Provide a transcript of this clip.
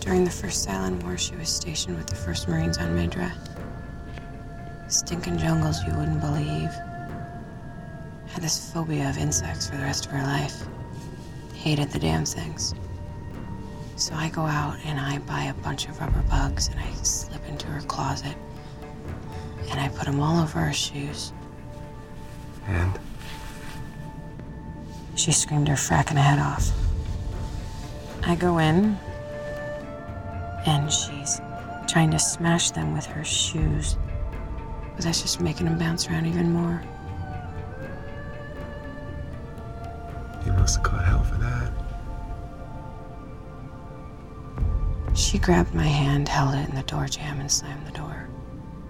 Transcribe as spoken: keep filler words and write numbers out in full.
During the first Cylon War, she was stationed with the first Marines on Midra. Stinking jungles you wouldn't believe. Had this phobia of insects for the rest of her life. Hated the damn things. So I go out and I buy a bunch of rubber bugs and I slip into her closet. And I put them all over her shoes. And? She screamed her fracking head off. I go in, and she's trying to smash them with her shoes. But that's just making them bounce around even more. You must have caught hell for that. She grabbed my hand, held it in the door jamb, and slammed the door.